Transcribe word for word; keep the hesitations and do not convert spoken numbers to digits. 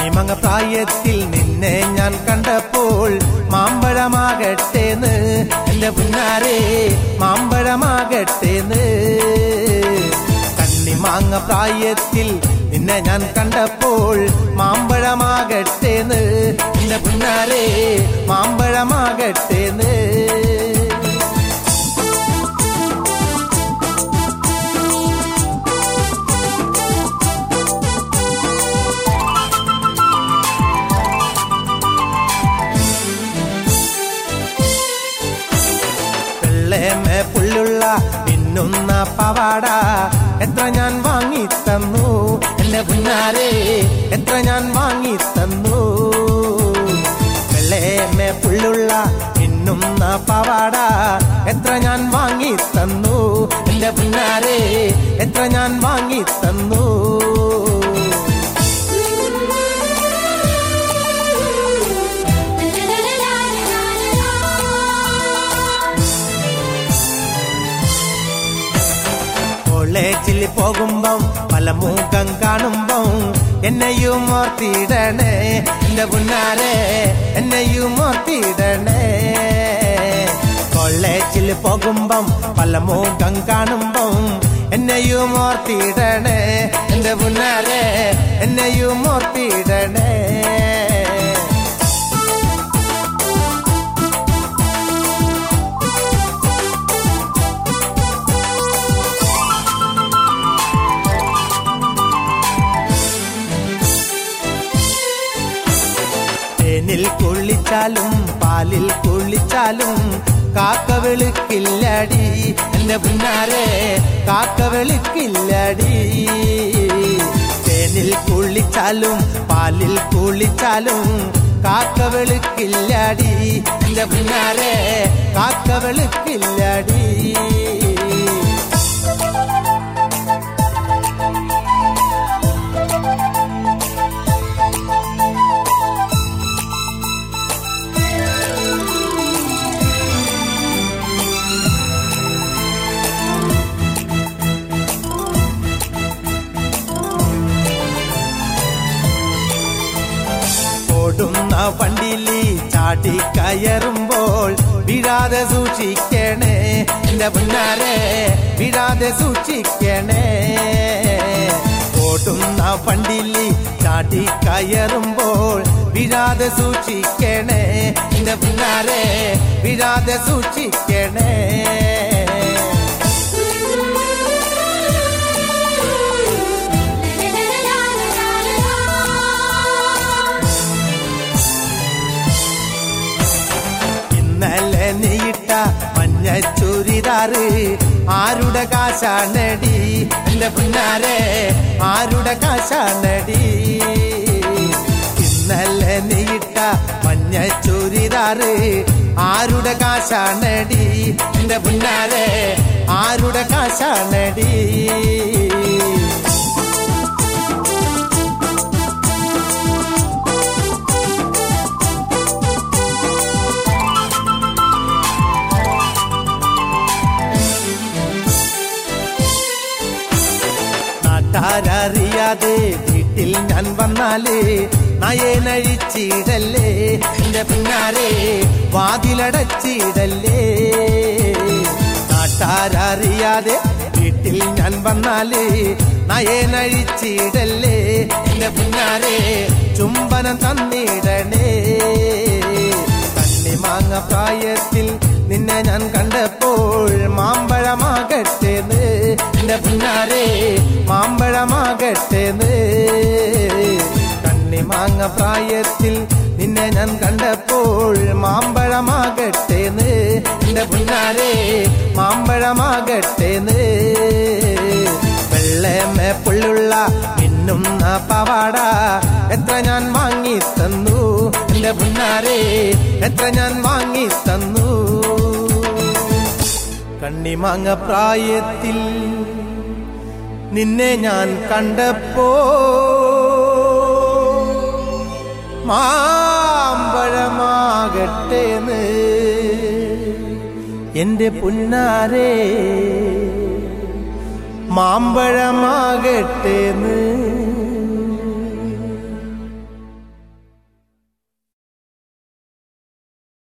കണ്ണിമങ്ങ പ്രായത്തിൽ നിന്നെ ഞാൻ കണ്ടപ്പോൾ മാമ്പഴമാകട്ടേന്ന് എന്റെ പുന്നാരേ മാമ്പഴമാകട്ടേന്ന്. കണ്ണിമാങ്ങ പ്രായത്തിൽ നിന്നെ ഞാൻ കണ്ടപ്പോൾ മാമ്പഴമാകട്ടേന്ന് എന്റെ പുന്നാരേ മാമ്പഴമാകട്ടേന്ന്. വെള്ളേമേ പുള്ളുള്ള പിന്നുന്ന പവാട എത്ര ഞാൻ വാങ്ങി തന്നു എന്റെ പുന്നാരേ എത്ര ഞാൻ വാങ്ങി തന്നു. വെള്ളേമേ പുള്ളുള്ള പിന്നുന്ന പവാട എത്ര ഞാൻ വാങ്ങി തന്നു എന്റെ പുന്നാരേ എത്ര ഞാൻ വാങ്ങി തന്നു. കോളേജിൽ പോകുമ്പം പല മുഖം കാണുമ്പം എന്നെയും ഓർത്തിടണേ എന്റെ പുന്നാരേ എന്നെയും ഓർത്തിടണേ. കോളേജിൽ പോകുമ്പം പല മുഖം കാണുമ്പം എന്നെയും ഓർത്തിടണേ എന്റെ പുന്നാരേ എന്നെയും ഓർത്തിടണേ. തേനിൽ കുളിച്ചാലും പാലിൽ കുളിച്ചാലും കാക്ക വെളുക്കില്ലടി എന്റെ പുന്നാരേ കാക്ക വെളുക്കില്ലടി. തേനിൽ കുളിച്ചാലും പാലിൽ കുളിച്ചാലും കാക്ക വെളുക്കില്ലടി എന്റെ പുന്നാരേ കാക്ക വെളുക്കില്ലടി. ഓടുന്ന വണ്ടിയില് ചാടി കയറുമ്പോൾ വീഴാതെ സൂക്ഷിക്കണേ എന്റെ പുന്നാരേ വീഴാതെ സൂക്ഷിക്കണേ. ഓടുന്ന വണ്ടിയില് ചാടി കയറുമ്പോൾ വീഴാതെ സൂക്ഷിക്കണേ എന്റെ പുന്നാരേ വീഴാതെ സൂക്ഷിക്കണേ. ഇന്നലെ നീയിട്ട മഞ്ഞ ചുരിദാറ് ആരുടെ കാശാണടി എന്റെ പുന്നാരേ ആരുടെ കാശാണടി. ഇന്നലെ നീയിട്ട മഞ്ഞ ചുരിദാറ് ആരുടെ കാശാണടി എന്റെ പുന്നാരേ ആരുടെ കാശാണടി. അറിയാതെ വീട്ടിൽ ഞാൻ വന്നാല് നയനഴിച്ചിടല്ലേ എന്റെ പുന്നാരേ വാതിലടച്ചിടല്ലേ. നാട്ടാരറിയാതെ വീട്ടിൽ ഞാൻ വന്നാല് നയനഴിച്ചിടല്ലേ എന്റെ പുന്നാരേ ചുംബനം തന്നിടണേ. കണ്ണിമാങ്ങ പ്രായത്തിൽ നിന്നെ ഞാൻ കണ്ടപ്പോൾ മാമ്പഴമാകട്ടേന്ന് എന്റെ പുന്നാരേ മാമ്പഴമാകട്ടേന്ന്. കണ്ണിമാങ്ങ പ്രായത്തിൽ നിന്നെ ഞാൻ കണ്ടപ്പോൾ മാമ്പഴമാകട്ടേന്ന് എന്റെ പുന്നാരേ മാമ്പഴമാകട്ടേന്ന്. വെള്ളമേ പുള്ളുള്ള മിന്നുന്ന പവാട എത്ര ഞാൻ വാങ്ങി തന്നു എന്റെ പുന്നാരേ എത്ര ഞാൻ വാങ്ങി തന്നു. കണ്ണിമാങ്ങ പ്രായത്തിൽ നിന്നെ ഞാൻ കണ്ടപ്പോ മാമ്പഴമാകട്ടേന്ന് എന്റെ പുന്നാരേ മാമ്പഴമാകട്ടേന്ന്.